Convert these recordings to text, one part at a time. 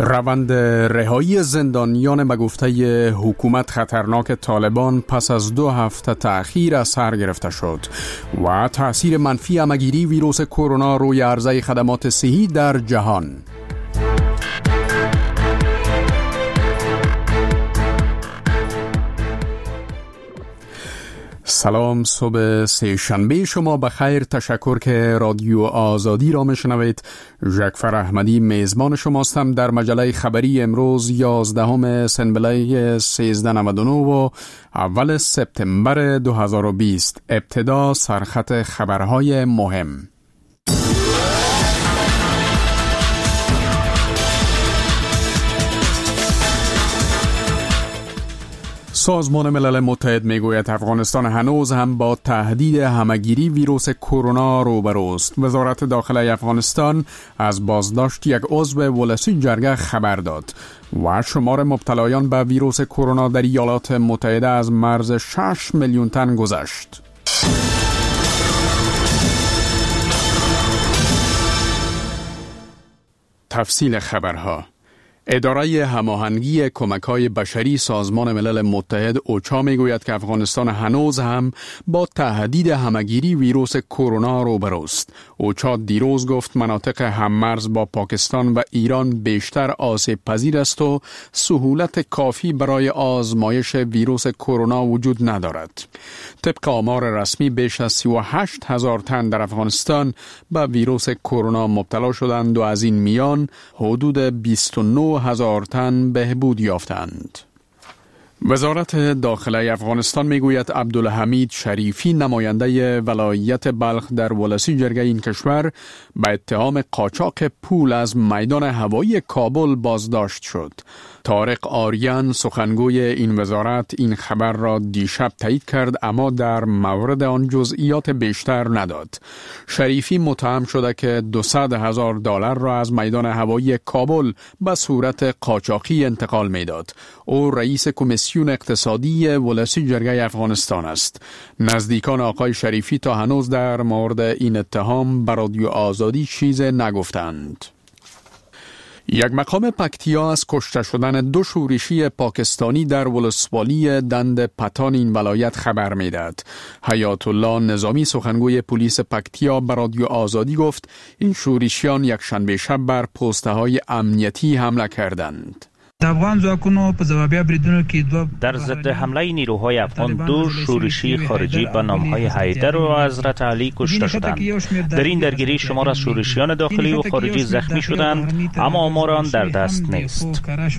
روند رهایی زندانیان به گفته حکومت خطرناک طالبان پس از 2 هفته تأخیر از سر گرفته شد و تأثیر منفی همه‌گیری ویروس کرونا روی عرضه خدمات صحی در جهان. سلام، صبح سه‌شنبه شما بخیر. تشکر که رادیو آزادی را میشنوید. جعفر احمدی میزبان شماستم در مجله خبری امروز 11 سنبله 1399 و اول سپتامبر 2020. ابتدا سرخط خبرهای مهم. سازمان ملل متحد میگوید افغانستان هنوز هم با تهدید همه‌گیری ویروس کرونا روبروست. وزارت داخله افغانستان از بازداشت یک عضو ولسی جرگه خبر داد و شمار مبتلایان به ویروس کرونا در ایالات متحده از مرز 6 میلیون تن گذشت. تفصیل خبرها. اداره هماهنگی کمک‌های بشری سازمان ملل متحد اوچا میگوید که افغانستان هنوز هم با تهدید همه‌گیری ویروس کرونا روبروست. اوچا دیروز گفت مناطق هممرز با پاکستان و ایران بیشتر آسیب پذیر است و سهولت کافی برای آزمایش ویروس کرونا وجود ندارد. طبق آمار رسمی بیش از 38,000 تن در افغانستان به ویروس کرونا مبتلا شدند و از این میان حدود 29,000 تن بهبود یافتند. وزارت داخله افغانستان میگوید عبدالحمید شریفی نماینده ولایت بلخ در ولسی جرگه این کشور به اتهام قاچاق پول از میدان هوایی کابل بازداشت شد. طارق آریان سخنگوی این وزارت این خبر را دیشب تایید کرد اما در مورد آن جزئیات بیشتر نداد. شریفی متهم شده که $200,000 را از میدان هوایی کابل به صورت قاچاقی انتقال میداد. او رئیس کمیسیون اقتصادی ولسی جرگه افغانستان است. نزدیکان آقای شریفی تا هنوز در مورد این اتهام به رادیو آزادی چیز نگفتند. یک مقام پکتیا از کشته شدن 2 شورشی پاکستانی در ولسوالی دند پتان این ولایت خبر میدهد. حیات الله نظامی سخنگوی پلیس پکتیا به رادیو آزادی گفت این شورشیان یک شنبه شب بر پست‌های امنیتی حمله کردند. در ضد حمله نیروهای افغان 2 شورشی خارجی به نامهای حیدر و حضرت علی کشته شدند. در این درگیری شمار از شورشیان داخلی و خارجی زخمی شدند اما آمار آن در دست نیست.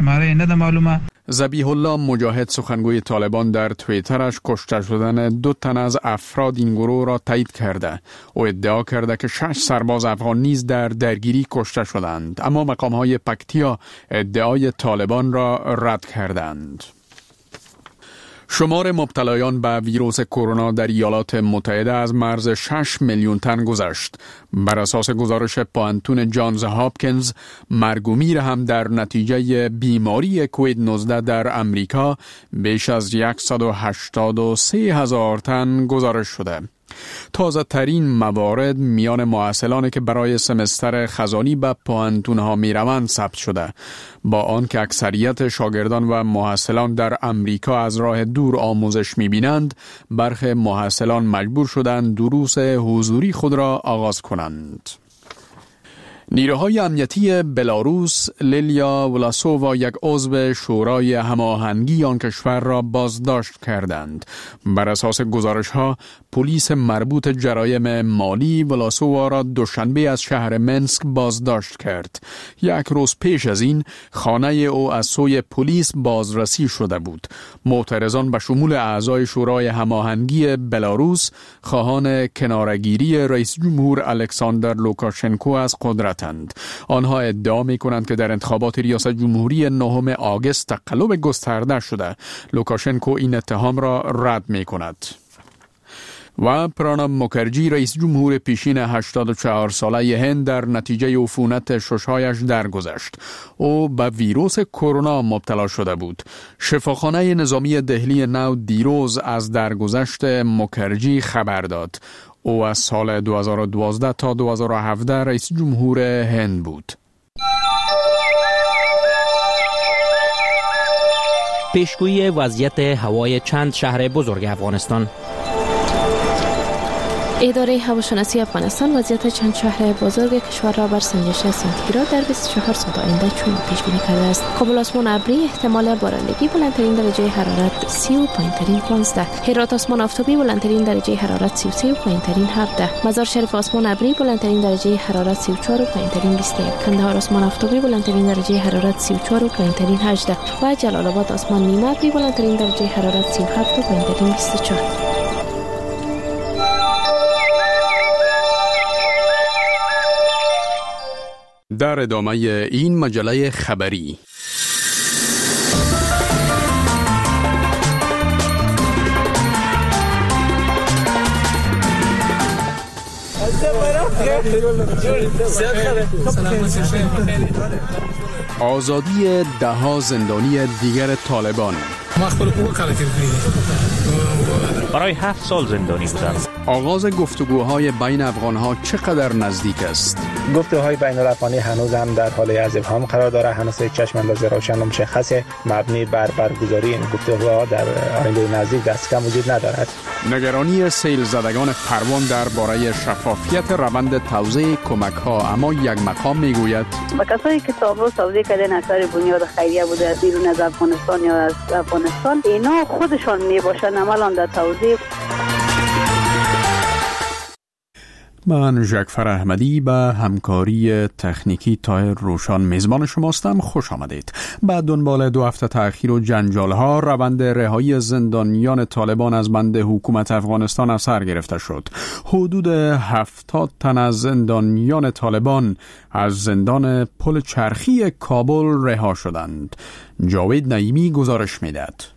ذبیح الله مجاهد سخنگوی طالبان در توییترش کشته شدن 2 تن از افراد این گروه را تایید کرده. او ادعا کرده که 6 سرباز افغان نیز در درگیری کشته شدند اما مقام‌های پکتیا ادعای طالبان را رد کردند. شمار مبتلایان به ویروس کرونا در ایالات متحده از مرز 6 میلیون تن گذشت. بر اساس گزارش پوانتون جانز هاپکینز، مرگ و میر هم در نتیجه بیماری کووید 19 در امریکا بیش از 183,000 تن گزارش شده. تازه ترین موارد میان مؤهلانی که برای سمستر خزانی به پوانتونها می روند ثبت شده. با آنکه اکثریت شاگردان و مؤهلان در امریکا از راه دور آموزش می بینند، برخی مؤهلان مجبور شدند دروس حضوری خود را آغاز کنند. نیروهای امنیتی بلاروس لیلیا ولاسووا یک عضو شورای هماهنگی آن کشور را بازداشت کردند. بر اساس گزارش‌ها پلیس مربوط جرایم مالی ولاسووا را دوشنبه از شهر منسک بازداشت کرد. 1 روز پیش از این خانه او از سوی پلیس بازرسی شده بود. معترضان به شمول اعضای شورای هماهنگی بلاروس خواهان کناره‌گیری رئیس جمهور الکساندر لوکاشنکو از قدرت آنها ادعا می کنند که در انتخابات ریاست جمهوری 9 آگوست تقلب گسترده شده. لوکاشنکو این اتهام را رد می کند. و پراناب مکرجی رئیس جمهور پیشین 84 ساله هند در نتیجه عفونت ششهایش درگذشت. او به ویروس کرونا مبتلا شده بود. شفاخانه نظامی دهلی نو دیروز از درگذشت مکرجی خبر داد. او از سال 2012 تا 2017 رئیس جمهور هند بود. پیشگویی وضعیت هوای چند شهر بزرگ افغانستان. اداره هواشناسی افغانستان وضعیت چند شهر بزرگ کشور را بر سنجش سانتیگراد در 24 ساعت آینده چنین پیش بینی کرده است: کابل آسمان ابری، احتمال بارندگی، بلندترین درجه حرارت 30 و پایینترین 15. هرات آسمان آفتابی، بلندترین درجه حرارت 33 و پایینترین 17. مزار شریف آسمان ابری، بلندترین درجه حرارت 34 و پایینترین 21. کندهار آسمان آفتابی، بلندترین درجه حرارت 34 و پایینترین 18. و جلال آباد آسمان نیمه ابری، بلندترین درجه حرارت 37 و پایینترین 24. در ادامه این مجله خبری، آزادی ده‌ها زندانی دیگر طالبان. برای 7 سال زندانی بودند. آغاز گفتگوهای بین افغانها چقدر نزدیک است؟ گفتگوهای بین الافغانی هنوز هم در حال ازدحام قرار دارد. هنوز چشم انداز روشن و مشخص مبنی بر برگزاری این گفتگوها در آینده نزدیک دست کم وجود ندارد. نگرانی سیل زدگان پروان درباره شفافیت روند توزیع کمک‌ها، اما یک مقام میگوید با کسایی که تابلو توزیع کردن اثر بنیاد خیریه بوده از بیرون از افغانستان یا از افغانستان، اینا خودشان میباشن عملاً در توزیع. من جعفر احمدی به همکاری تکنیکی طاهر روشان میزبان شماستم. خوش آمدید. بعد دنبال 2 هفته تأخیر و جنجال‌ها، روند رهایی زندانیان طالبان از بند حکومت افغانستان از سر گرفته شد. حدود 70 تن از زندانیان طالبان از زندان پل چرخی کابل رها شدند. جاوید نعیمی گزارش میدهد.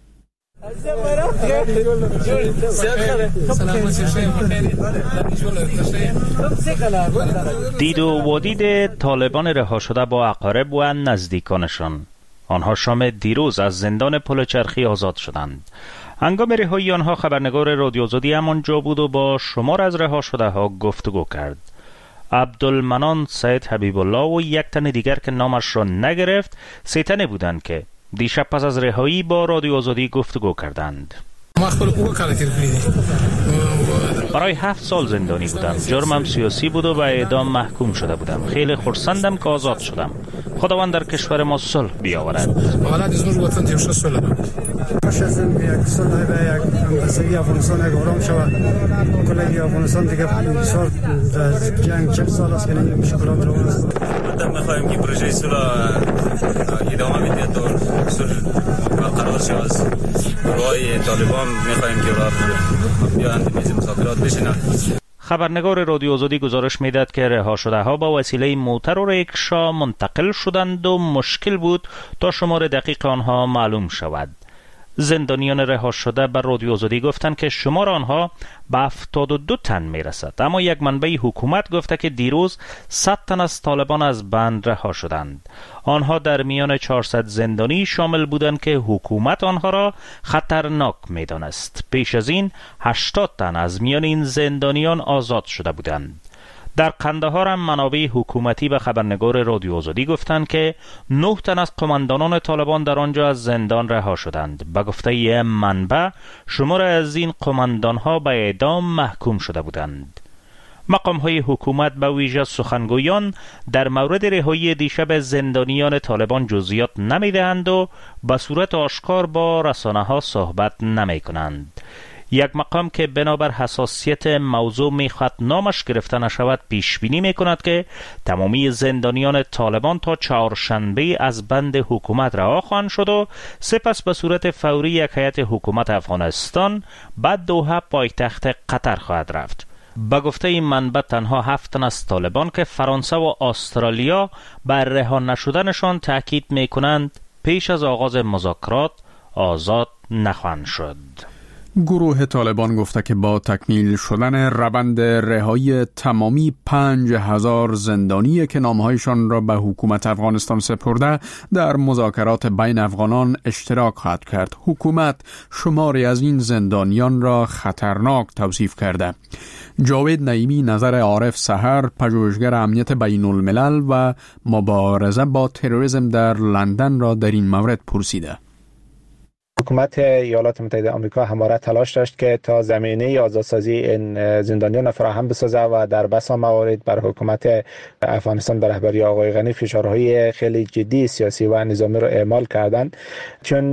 دید و ودید طالبان رها شده با اقارب و نزدیکانشان. آنها شام دیروز از زندان پل چرخی آزاد شدند. هنگام رهایی آنها خبرنگار رادیو آزادی همانجا بود و با شمار از رها شده ها گفتگو کرد. عبدالمنان سید حبیب الله و یک تن دیگر که نامش را نگرفت، 3 تنه بودند که دیشب پس از رهایی با رادیو آزادی گفتگو کردند. برای 7 سال زندانی بودم. جرمم سیاسی بود و به اعدام محکوم شده بودم. خیلی خرسندم که آزاد شدم. خداوند در کشور ما صلح بیاورد. باش از این یک صلح و یک همبستگی افغانستان یک آرام شود. کل افغانستان دیگه بسیار از جنگ 40 سال است که مشکلات رو است. می‌خوایم که پروژه صلح ادامه بده تا صلح برقرار شود. برای طالبان می‌خوایم که بیاند میز مذاکرات بشینند. خبرنگار رادیو آزادی گزارش میداد که رها شده ها با وسیله موتر و ریکشا منتقل شدند و مشکل بود تا شمار دقیق آنها معلوم شود. زندانیان رها شده بر رادیو آزادی گفتند که شمار آنها به 72 تن میرسد، اما یک منبع حکومت گفته که دیروز 100 تن از طالبان از بند رها شدند. آنها در میان 400 زندانی شامل بودند که حکومت آنها را خطرناک میدانست. پیش از این 80 تن از میان این زندانیان آزاد شده بودند. در قندهار هم منابع حکومتی به خبرنگار رادیو آزادی گفتند که 9 تن از قماندانان طالبان در آنجا از زندان رها شدند. به گفته منبع شمار از این قماندانها به اعدام محکوم شده بودند. مقام‌های حکومت به ویژه سخنگویان در مورد رهایی دیشب زندانیان طالبان جزئیات نمی‌دهند و به صورت آشکار با رسانه‌ها صحبت نمی‌کنند. یک مقام که بنابر حساسیت موضوع میخواد نامش گرفته نشود پیش بینی میکند که تمامی زندانیان طالبان تا چهارشنبه از بند حکومت رها خواهند شد و سپس به صورت فوری یک هیئت حکومت افغانستان بعد دوحه پایتخت قطر خواهد رفت. به گفته این منبع تنها 7 تن از طالبان که فرانسه و استرالیا بر رها نشدنشان تاکید میکنند پیش از آغاز مذاکرات آزاد نخواهند شد. گروه طالبان گفته که با تکمیل شدن روند رهایی تمامی 5000 زندانی که نامهایشان را به حکومت افغانستان سپرده در مذاکرات بین افغانان اشتراک خواهد کرد. حکومت شماری از این زندانیان را خطرناک توصیف کرده. جاوید نعیمی نظر عارف سحر، پژوهشگر امنیت بین الملل و مبارزه با تروریسم در لندن را در این مورد پرسیده. حکومت ایالات متحده آمریکا همواره تلاش داشت که تا زمینه آزادسازی این زندانیان فراهم بسازه و در بسا موارد بر حکومت افغانستان به رهبری آقای غنی فشارهای خیلی جدی سیاسی و نظامی را اعمال کردند، چون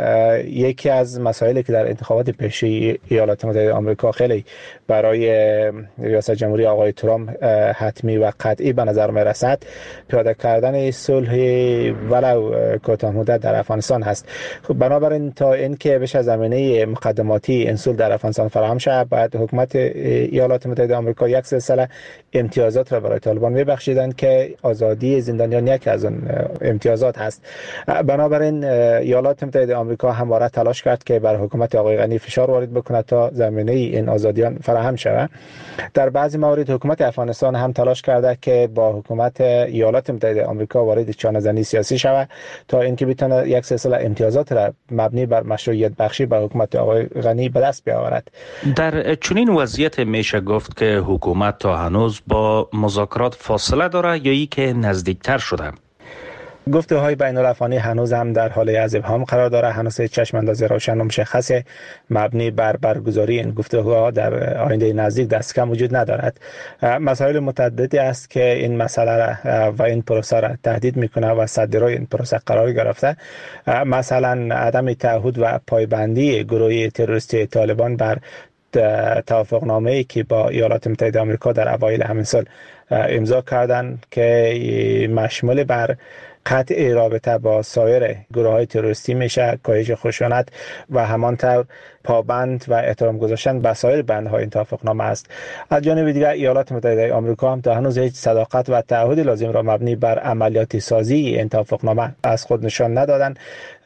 یکی از مسائلی که در انتخابات پیشی ایالات متحده آمریکا خیلی برای ریاست جمهوری آقای ترامپ حتمی و قطعی به نظر می رسد پیاده کردن صلح ولو کوتاه مدت در افغانستان هست. بنابراین تا اینکه بشه زمینه مقدماتی این صلح در افغانستان فراهم شود، بعد حکومت ایالات متحده آمریکا یک سلسله امتیازات را برای طالبان میبخشیدند که آزادی زندانیان یکی از اون امتیازات هست. بنابراین ایالات متحده آمریکا همواره تلاش کرد که بر حکومت آقای غنی فشار وارد بکند تا زمینه این آزادیان فراهم شود. در بعضی موارد حکومت افغانستان هم تلاش کرده که با حکومت ایالات متحده آمریکا وارد چانه‌زنی سیاسی شود تا اینکه بتونه یک سلسله امتیازات را مبنی بر مشروعیت بخشی به حکومت آقای غنی به دست بیاورد. در چنین وضعیت میشه گفت که حکومت تا هنوز با مذاکرات فاصله داره یا ای که نزدیکتر شده؟ گفتگوهای بین الافغانی هنوز هم در حال از ابهام قرار داره. هنوز چشم انداز روشن و مشخص مبنی بر برگزاری این گفتگوها در آینده نزدیک دست کم وجود ندارد. مسائل متعددی است که این مسئله و این پروسه را تهدید میکنه و صدرای این پروسه قرار گرفته. مثلا عدم تعهد و پایبندی گروه تروریستی طالبان بر توافقنامه‌ای که با ایالات متحده آمریکا در اوایل همین سال امضا کردند که مشمول بر قطع رابطه با سایر گروه‌های تروریستی میشه، کاهش خشونت و همانطور پابند و احترام گذاشتن به سایر بندهای این توافقنامه است. از جانب دیگر ایالات متحده آمریکا هم تا هنوز هیچ صداقت و تعهد لازم را مبنی بر عملیاتی سازی این توافقنامه از خود نشان ندادند،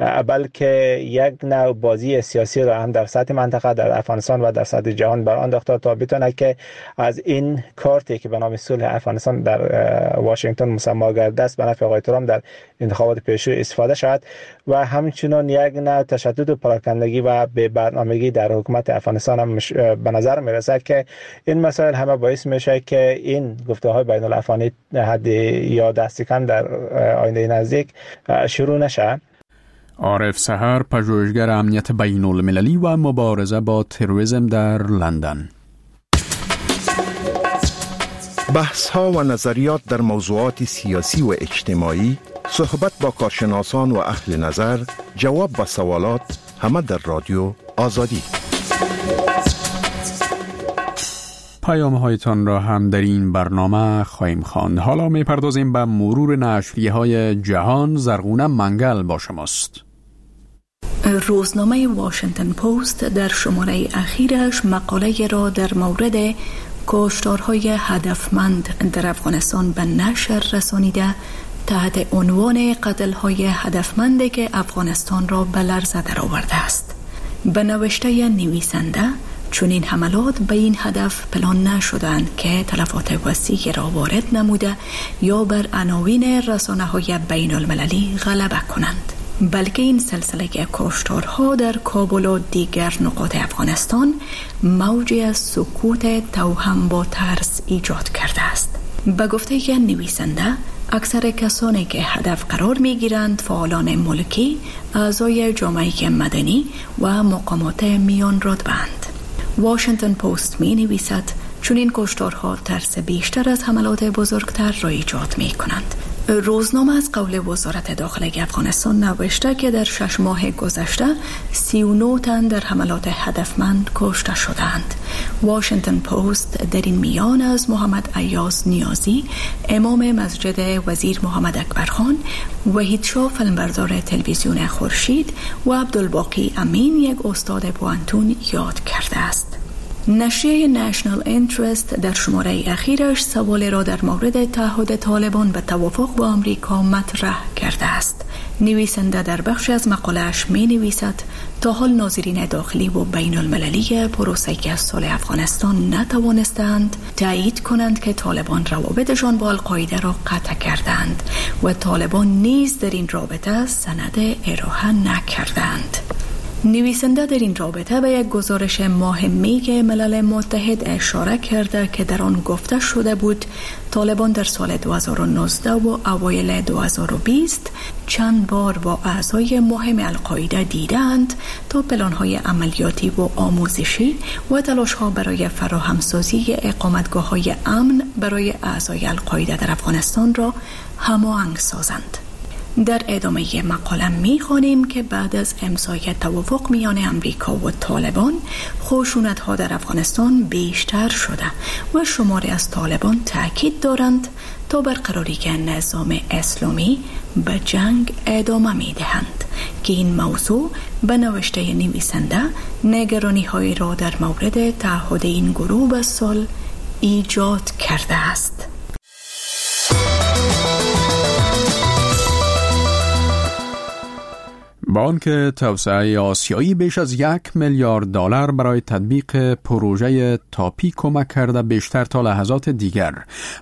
بلکه یک نوع بازی سیاسی را هم در سطح منطقه، در افغانستان و در سطح جهان بر آن انداخته تا بتونه که از این کارتی که به نام صلح افغانستان در واشنگتن مسما گردیده است به نفع آقای ترامپ در انتخابات پیشرو استفاده شود و همچنین یک نوع تشدد و پراکندگی و به برنامگی در حکومت افغانستان هم به نظر میرسد که این مسائل همه باعث میشه که این گفتگوهای بین الافغانی حد یا دست کم در آینده نزدیک شروع نشه. عارف سحر، پژوهشگر امنیت بین المللی و مبارزه با تروریسم در لندن. بحث‌ها و نظریات در موضوعات سیاسی و اجتماعی، صحبت با کارشناسان و اهل نظر، جواب به سوالات، همه در رادیو آزادی. پیام‌هایتان را هم در این برنامه خواهیم خواند. حالا می‌پردازیم به مرور نشریه‌های جهان. زرغونه منگل با شماست. روزنامه واشنگتن پست در شماره اخیرش مقاله را در مورد کشتارهای هدفمند در افغانستان به نشر رسانیده تحت عنوان قتل‌های هدفمندی که افغانستان را به لرزه درآورده است. به نوشته نویسنده، چون این حملات به این هدف پلان نشدند که تلفات وسیعی را وارد نموده یا بر عناوین رسانه‌های بین المللی غلبه کنند، بلکه این سلسله کشتارها در کابل و دیگر نقاط افغانستان موجی از سکوت توهم با ترس ایجاد کرده است. به گفته نویسنده، اکثر کسانی که هدف قرار می گیرند فعالان ملکی، اعضای جامعه مدنی و مقامات میان رتبه‌اند. واشنگتن پست می نویسد چون این کشتارها ترس بیشتر از حملات بزرگتر را ایجاد می کنند. روزنامه از قول وزارت داخله افغانستان نوشته که در 6 ماه گذشته 39 تن در حملات هدفمند کشته شدند. واشنگتن پست در این میان از محمد ایاز نیازی، امام مسجد وزیر محمد اکبرخان، وحید شاه فیلمبردار تلویزیون خورشید و عبدالباقی امین، یک استاد پوانتون، یاد کرده است. نشریه نشنال اینترست در شماره اخیرش سوال را در مورد تعهد طالبان به توافق با آمریکا مطرح کرده است. نویسنده در بخش از مقاله‌اش می نویسد تا حال ناظرین داخلی و بین المللی پروسه صلح افغانستان نتوانستند تایید کنند که طالبان روابطشان با القاعده را قطع کردند و طالبان نیز در این رابطه سند ارائه نکردند. نویسنده در این رابطه به یک گزارش ماهمی ملل متحد اشاره کرده که در آن گفته شده بود طالبان در سال 2019 و اوایل 2020 چند بار با اعضای مهم القاعده دیدند تا پلان‌های عملیاتی و آموزشی و تلاش‌ها برای فراهمسازی اقامتگاه‌های امن برای اعضای القاعده در افغانستان را هماهنگ سازند. در ادامه مقاله می‌خوانیم که بعد از امضای توافق میان امریکا و طالبان خشونت‌ها در افغانستان بیشتر شده و شماری از طالبان تاکید دارند تا برقراری نظام اسلامی به جنگ ادامه می‌دهند که این موضوع به نوشته نویسنده نگرانی‌های را در مورد تعهد این گروه به سال ایجاد کرده است. بانک توسعه آسیایی بیش از $1 میلیارد برای تطبیق پروژه تاپی کمک کرده بیشتر تا لحظات دیگر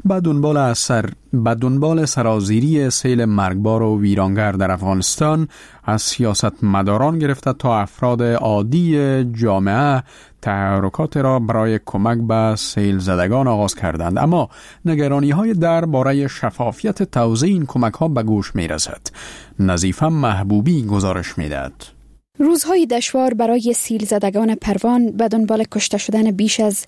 به دنبال سرازیری سیل مرگبار و ویرانگر در افغانستان از سیاستمداران گرفته تا افراد عادی جامعه تحرکات را برای کمک به سیل زدگان آغاز کردند، اما نگرانی‌های درباره شفافیت توزیع این کمک‌ها به گوش می‌رسد. نظیفه محبوبی گزارش می‌دهد. روزهای دشوار برای سیل زدگان پروان به دنبال کشته شدن بیش از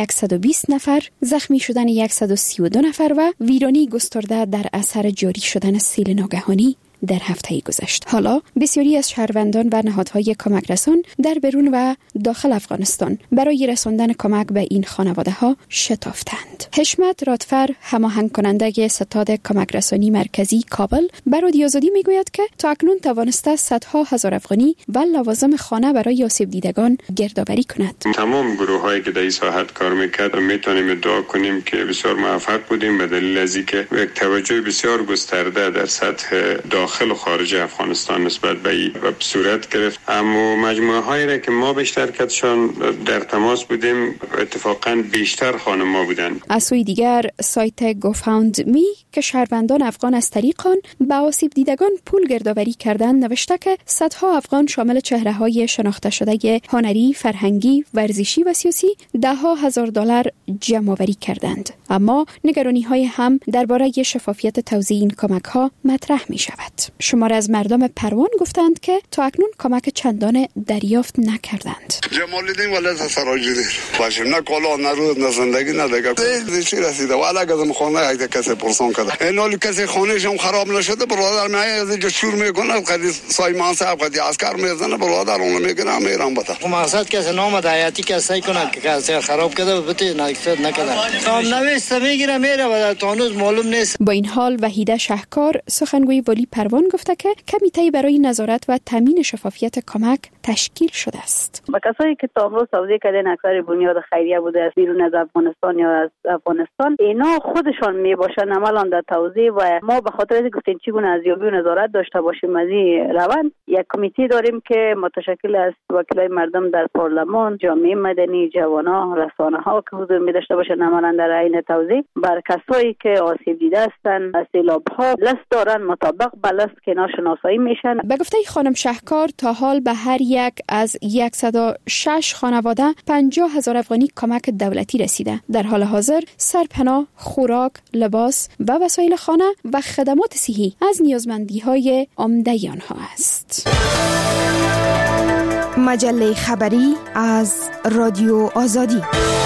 120 نفر، زخمی شدن 132 نفر و ویرانی گسترده در اثر جاری شدن سیل ناگهانی در هفته گذشت. حالا بسیاری از شهروندان و نهادهای کمک رسان در بیرون و داخل افغانستان برای رساندن کمک به این خانواده ها شتافتند. حشمت رادفر، هماهنگ کننده ستاد کمک رسانی مرکزی کابل، به رادیو آزادی میگوید که تا اکنون توانسته صدها هزار افغانی و لوازم خانه برای آسیب دیدگان گردآوری کند. تمام گروه‌هایی که در این ساحت کار می‌کرد میتونیم ادعا کنیم که بسیار موفق بودیم به دلیل از اینکه یک توجه بسیار گسترده در سطح داخل و خارج افغانستان نسبت به این صورت گرفت. اما مجموعه‌هایی را که ما بیشتر کدشان در تماس بودیم اتفاقاً بیشتر خانم‌ها بودند. از سوی دیگر سایت گوفاندمی که شهروندان افغان از طریق آن به آسیب دیدگان پول گردآوری کردند نوشته که صدها افغان شامل چهره‌های شناخته شده هنری، فرهنگی، ورزشی و سیاسی $10,000 جمع‌آوری کردند. اما نگرانی‌های هم درباره شفافیت توزیع این کمک‌ها مطرح می‌شود. شمار از مردم پروان گفتند که تا اکنون کمک چندان دریافت نکردند. جمالدین ولایت سراجدین باشیم، نه کالا نه روز نه زندگی نه دیگه چی رسیده و علاقه از خانه یک کسی پرسان کرده این حالی کسی خانهش هم خراب نشده برادر من از اینجا شور میکنه قدی سایمان صاحب قدی عسکر میزنه برادر اون میگه میرم بتا مقصد کسی نام دایاتی کسی کنه که کسی خراب کرده بته نکرده هم نوشته میگیره میره و تانوز معلوم نیست. با این حال وحیده شهکار سخنگوی والی پروان گفته که کمیته برای نظارت و تامین شفافیت کمک تشکیل شده است. با کسایی که تا امروز توضیح کردن اکثر بنیاد خیریه بوده از بیرون از افغانستان یا از افغانستان، اینا خودشان میباشن عملا در توضیح و ما به خاطر اینکه گفتیم چگونه ارزیابی و نظارت داشته باشیم از این روند یک کمیته داریم که متشکل از وکلای مردم در پارلمان، جامعه مدنی، جوانان، رسانه‌ها که حضور می‌داشته باشن عملا در عین توضیح بر کسایی که آسیب دیده هستند از سیلاب‌ها لست دارن مطابق به لست که اینا شناسایی میشن. به گفته خانم شهکار تا حال به هر یک از 106 خانواده 50,000 افغانی کمک دولتی رسیده. در حال حاضر سرپناه، خوراک، لباس و وسایل خانه و خدمات صحی از نیازمندی‌های عمده آنها است. مجله خبری از رادیو آزادی.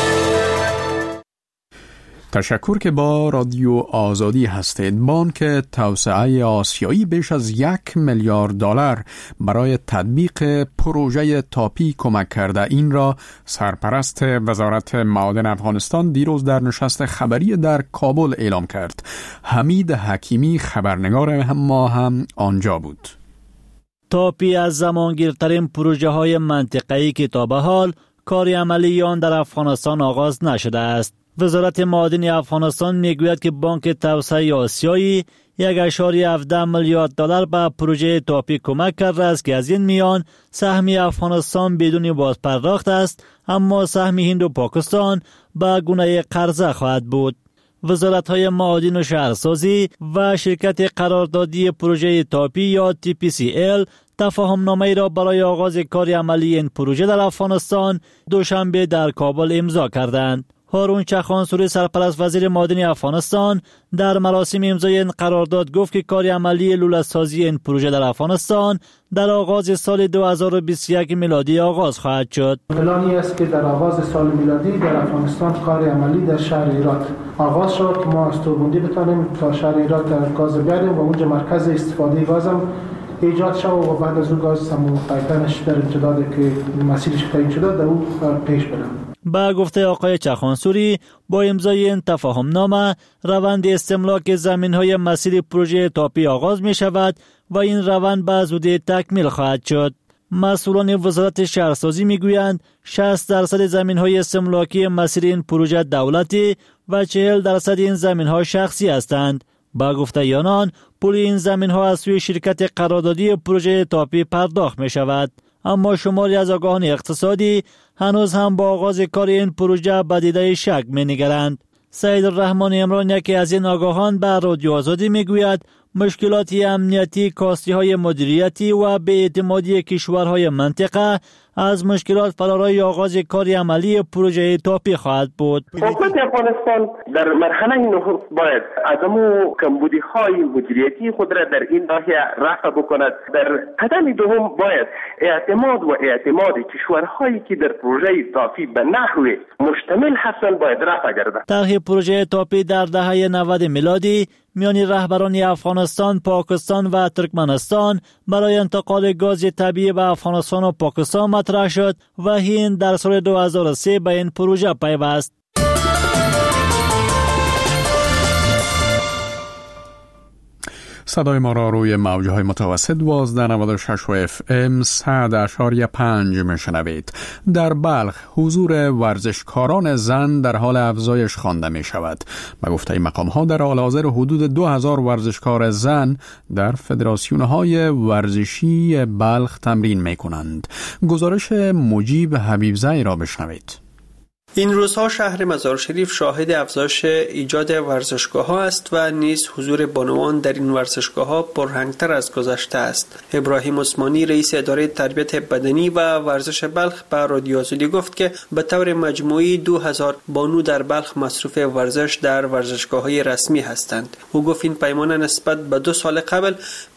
تشکر که با رادیو آزادی هستید. بانک توسعه آسیایی بیش از $1 میلیارد برای تطبیق پروژه تاپی کمک کرده. این را سرپرست وزارت معادن افغانستان دیروز در نشست خبری در کابل اعلام کرد. حمید حکیمی خبرنگار ما هم آنجا بود. تاپی از زمانگیرترین پروژه های منطقه‌ای که تا به حال کار عملی آن در افغانستان آغاز نشده است. وزارت معادن افغانستان میگوید که بانک توسعه آسیایی $1.17 میلیارد به پروژه تاپی کمک کرده است که از این میان سهم افغانستان بدون بازپرداخت است، اما سهم هند و پاکستان به گونه قرضه خواهد بود. وزارت‌های معادن و شهرسازی و شرکت قراردادی پروژه تاپی یا TPCL تفاهمنامه‌ای را برای آغاز کار عملی این پروژه در افغانستان دوشنبه در کابل امضا کردند. هارون چخانسوری سرپرست وزیر معادن افغانستان در مراسم امضای این قرارداد گفت که کار عملی لوله‌سازی این پروژه در افغانستان در آغاز سال 2021 میلادی آغاز خواهد شد. پلانی است که در آغاز سال میلادی در افغانستان کار عملی در شهر هرات آغاز شد که ما از توبندی بتانیم تا شهر هرات در گاز بیاریم و اونجا مرکز استفاده گاز هم ایجاد شد و بعد از اون گاز سموم پایپلاینش در امتدادی که مسیرش تعیین شده در اون پیش برم. با گفته آقای چخانسوری با امضای این تفاهمنامه روند استملاک زمین‌های مسیر پروژه تاپی آغاز می شود و این روند به زودی تکمیل خواهد شد. مسئولان وزارت شهرسازی می گویند 60% زمین‌های استملاکی مسیر این پروژه دولتی و 40% این زمین‌ها شخصی هستند. با گفته آنان پول این زمین‌ها از سوی شرکت قراردادی پروژه تاپی پرداخت می شود. اما شماری از آگاهان اقتصادی هنوز هم با آغاز کار این پروژه به دیده شک می نگرند. سید الرحمن عمران یکی از این آگاهان به رادیو آزادی می گوید مشکلات امنیتی، کاستی‌های مدیریتی و بی‌اعتمادی کشورهای منطقه از مشکلات فرارای آغاز کار عملی پروژه تاپی خواهد بود. حکومت افغانستان در مرحله نخست باید از امو کمبودی‌های مدیریتی خود را در این ناحیه رفع بکند. در قدم دوم باید اعتماد کشورهایی که در پروژه تاپی به نحو مشتمل هستند باید رفع گردد. طرح پروژه تاپی در دهه 90 میلادی میان رهبران افغانستان، پاکستان و ترکمنستان برای انتقال گاز طبیعی به افغانستان و پاکستان مطرح شد و هند در سال 2003 به این پروژه پیوست. صدای ما را روی موجهای متوسط 1296 و FM 100.5 میشنوید. در بلخ حضور ورزشکاران زن در حال افزایش خوانده می شود. به گفته مقام ها در حال حاضر حدود 2000 ورزشکار زن در فدراسیون های ورزشی بلخ تمرین می کنند. گزارش مجیب حبیبزئی را بشنوید. این روزها شهر مزار شریف شاهد افزایش ایجاد ورزشگاه‌ها است و نیز حضور بانوان در این ورزشگاه‌ها پررنگ‌تر از گذشته است. ابراهیم عثمانی رئیس اداره تربیت بدنی و ورزش بلخ به رادیو آزادی گفت که به طور مجموعی 2000 بانو در بلخ مصروف ورزش در ورزشگاه‌های رسمی هستند. او گفت این پیمانه نسبت به 2 سال قبل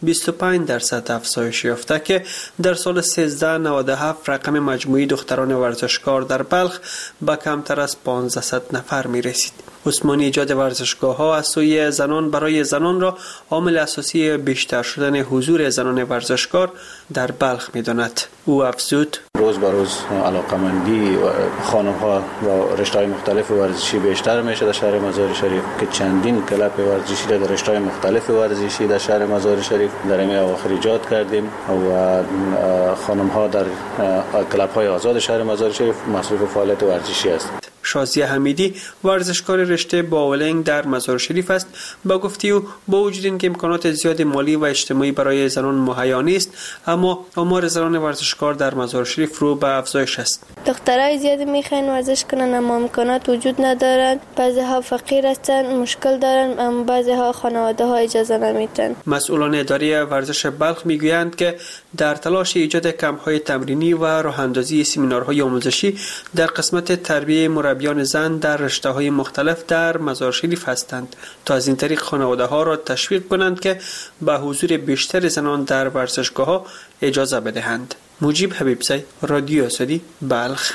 25% افزایش یافته که در سال 1397 رقم مجموعی دختران ورزشکار در بلخ به کمتر از 1500 نفر می رسید. عثمانی ایجاد ورزشگاه‌ها از سوی زنان برای زنان را عامل اساسی بیشتر شدن حضور زنان ورزشکار در بلخ می داند. او افزود روز به روز علاقمندی خانم‌ها و رشته‌های مختلف ورزشی بیشتر میشه در شهر مزار شریف که چندین کلب ورزشی در رشته‌های مختلف ورزشی در شهر مزار شریف در این اواخر ایجاد کردیم و خانم‌ها در کلب‌های آزاد شهر مزار شریف مصروف فعالیت ورزشی هستند. شازیه حمیدی ورزشکار رشته باولنگ در مزار شریف است. با گفته او با وجود اینکه امکانات زیاد مالی و اجتماعی برای زنان مهیا نیست، اما آمار زنان ورزشکار در مزار شریف رو به افزایش است. دخترای زیادی میخواین ورزش کنن اما امکانات وجود ندارند. بعضی‌ها فقیر هستند، مشکل دارند، اما بعضی‌ها خانواده‌ها اجازه نمیدن. مسئولان اداره ورزش بلخ میگویند که در تلاش ایجاد کمپ‌های تمرینی و راه‌اندازی سمینارهای آموزشی در قسمت تربیت مربیان زن در رشته‌های مختلف در مزار شریف هستند تا از این طریق خانواده‌ها را تشویق کنند که به حضور بیشتر زنان در ورزشگاه‌ها اجازه بدهند. مجیب حبیبزئی، رادیو آزادی، بلخ.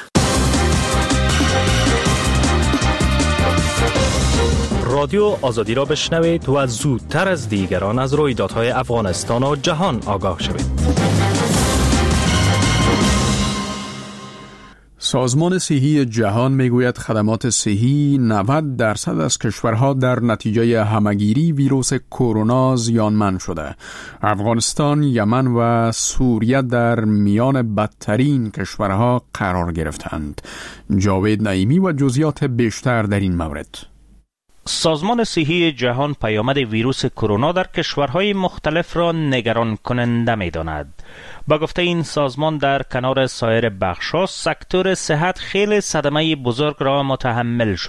رادیو آزادی را بشنوید و زودتر از دیگران از رویدادهای افغانستان و جهان آگاه شوید. سازمان صحی جهان میگوید خدمات صحی 90% از کشورها در نتیجه همگیری ویروس کرونا زیانمند شده. افغانستان، یمن و سوریه در میان بدترین کشورها قرار گرفتند. جاوید نعیمی و جزئیات بیشتر در این مورد. سازمان صحی جهان پیامد ویروس کرونا در کشورهای مختلف را نگران کننده می‌داند. با گفته این سازمان در کنار سایر بخش‌ها سکتور صحت خیلی صدمه بزرگ را متحمل شده.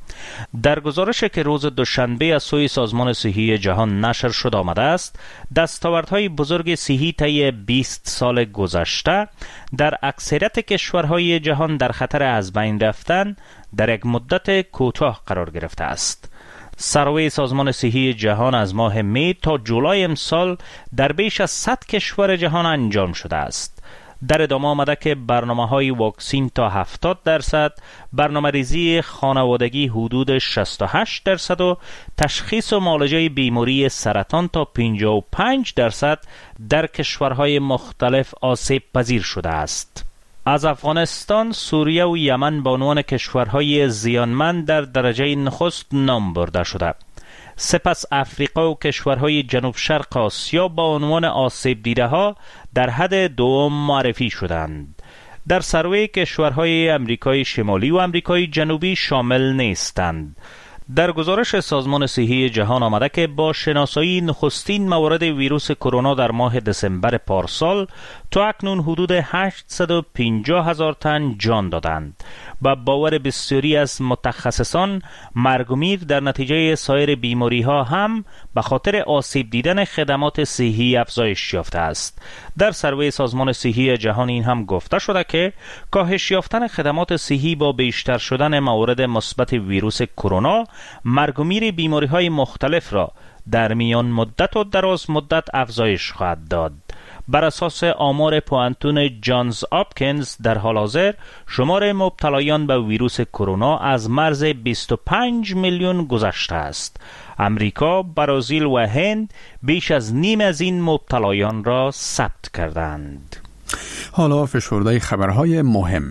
در گزارشی که روز دوشنبه از سوی سازمان صحی جهان نشر شد آمده است، دستاوردهای بزرگ صحی طی 20 سال گذشته در اکثریت کشورهای جهان در خطر از بین رفتن در یک مدت کوتاه قرار گرفته است. سروی سازمان صحی جهان از ماه می تا جولای امسال در بیش از 100 کشور جهان انجام شده است. در ادامه آمده که برنامه‌های واکسین تا 70%، برنامه‌ریزی خانوادگی حدود 68% و تشخیص و معالجه بیماری سرطان تا 55% در کشورهای مختلف آسیب پذیر شده است. از افغانستان، سوریه و یمن به عنوان کشورهای زیانمند در درجه نخست نام برده شده. سپس افریقا و کشورهای جنوب شرق آسیا با عنوان آسیب دیده ها در حد دوم معرفی شدند. در سروی کشورهای امریکای شمالی و امریکای جنوبی شامل نیستند. در گزارش سازمان صحی جهان آمده که با شناسایی نخستین موارد ویروس کرونا در ماه دسامبر پارسال تا اکنون حدود 850,000 تن جان دادند و باور بسیاری از متخصصان مرگ و میر در نتیجه سایر بیماری ها هم به خاطر آسیب دیدن خدمات صحی افزایش یافته است. در سروی سازمان صحی جهان این هم گفته شده که کاهش یافتن خدمات صحی با بیشتر شدن موارد مثبت ویروس کرونا مرگ و میر بیماری های مختلف را در میان مدت و دراز مدت افزایش خواهد داد. بر اساس آمار پوانتون جانز آپکینز در حال حاضر شمار مبتلایان به ویروس کرونا از مرز 25 میلیون گذشته است. امریکا، برزیل و هند بیش از نیم از این مبتلایان را ثبت کردند. حالا فشرده خبرهای مهم.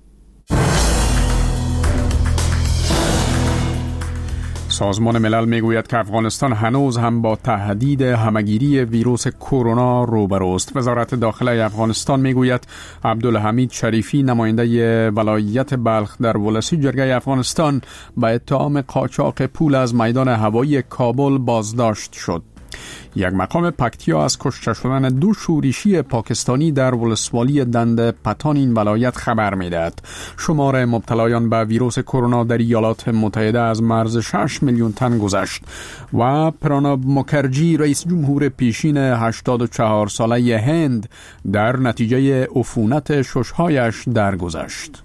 سازمان ملل میگوید که افغانستان هنوز هم با تهدید همگیری ویروس کرونا روبروست. وزارت داخله افغانستان میگوید عبدالحمید شریفی نماینده ولایت بلخ در ولسی جرگه افغانستان به اتهام قاچاق پول از میدان هوایی کابل بازداشت شد. یک مقام پکتیا از کشته شدن 2 شورشی پاکستانی در ولسوالی دند پتان این ولایت خبر می‌دهد. شمار مبتلایان به ویروس کرونا در ایالات متحده از مرز 6 میلیون تن گذشت و پراناب مکرجی رئیس جمهور پیشین 84 ساله هند در نتیجه عفونت شش‌هایش درگذشت.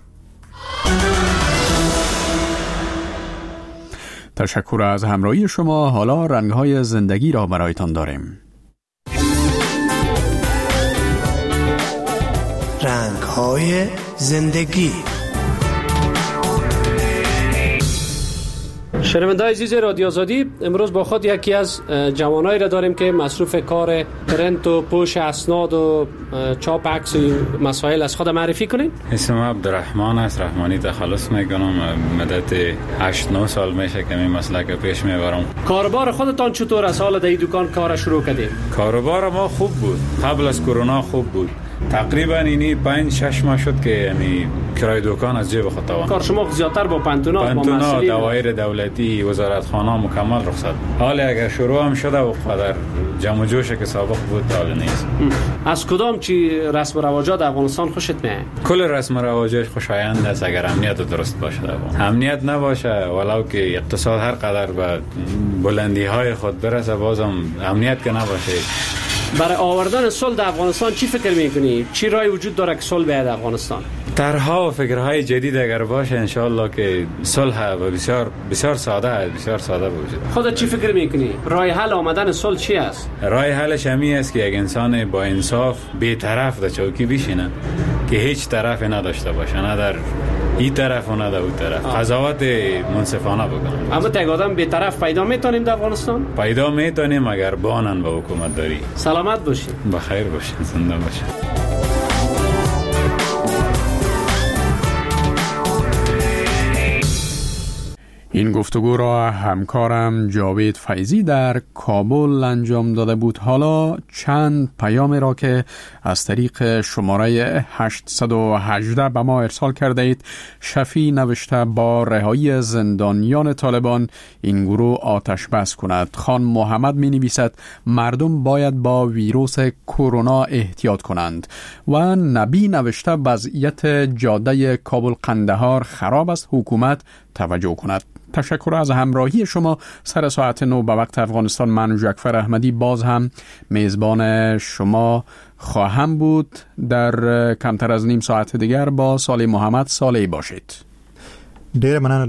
تشکر از همراهی شما. حالا رنگ‌های زندگی را برایتان داریم. رنگ‌های زندگی. شنونده‌های عزیز رادیو آزادی، امروز با خود یکی از جوانایی را داریم که مصروف کار پرینت و پوش اسناد و چاپ عکس و مسائل از خود معرفی کنین. اسمم عبدالرحمن است. رحمانی تخلص میکنم. مدت 8-9 سال میشه که این مسئله که پیش میبرم. کاروبار خودتان چطور است؟ حالا در این دکان کار شروع کردید؟ کاروبار ما خوب بود. قبل از کرونا خوب بود. تقریبا اینی 5-6 ماه شد که یعنی کرای دکان از جیب خود توان. کار شما زیادتر با پانتونا دوایر دولتی وزارتخانه مکمل رخصت. حالا اگر شروع هم شده و قدر جمع جوش که سابق بود حال نیست. از کدام چی رسم و رواجات افغانستان خوشت میاد؟ کل رسم و رواجات خوشایند است اگر امنیت درست باشه. امنیت نباشه ولو که اقتصاد هر قدر به بلندی های خود برسه بازم امنیت که نباشه. برای آوردن صلح در افغانستان چی فکر میکنی؟ چی رای وجود داره که صلح بیاد افغانستان؟ طرح‌ها و فکرهای جدید اگر باشه انشالله که صلح و بسیار ساده است، بسیار ساده وجود. خودت چی فکر میکنی؟ رای حل آمدن صلح چی است؟ رای حلش همین است که یک انسان با انصاف بی‌طرف در چوکی بشینه که هیچ طرفی نداشته باشه، نه در این طرف و نه در اون طرف، قضاوت منصفانه بکنه. اما تگ آدم بی‌طرف پیدا میتونیم در افغانستان؟ پیدا میتونیم اگر بانن به حکومت داری. سلامت باشی. بخیر باشی. زنده باشی. این گفتگو را همکارم جاوید فیضی در کابل انجام داده بود. حالا چند پیام را که از طریق شماره 818 به ما ارسال کرده اید. شفی نوشته با رهایی زندانیان طالبان این گروه آتش بس کند. خان محمد می نویسد مردم باید با ویروس کرونا احتیاط کنند. و نبی نوشته وضعیت جاده کابل قندهار خراب است، حکومت توجه کند. تشکر از همراهی شما. سر ساعت 9 به وقت افغانستان من جعفر احمدی باز هم میزبان شما خواهم بود. در کمتر از نیم ساعت دیگر با صالح محمد صالحی باشید. ډیر مننه.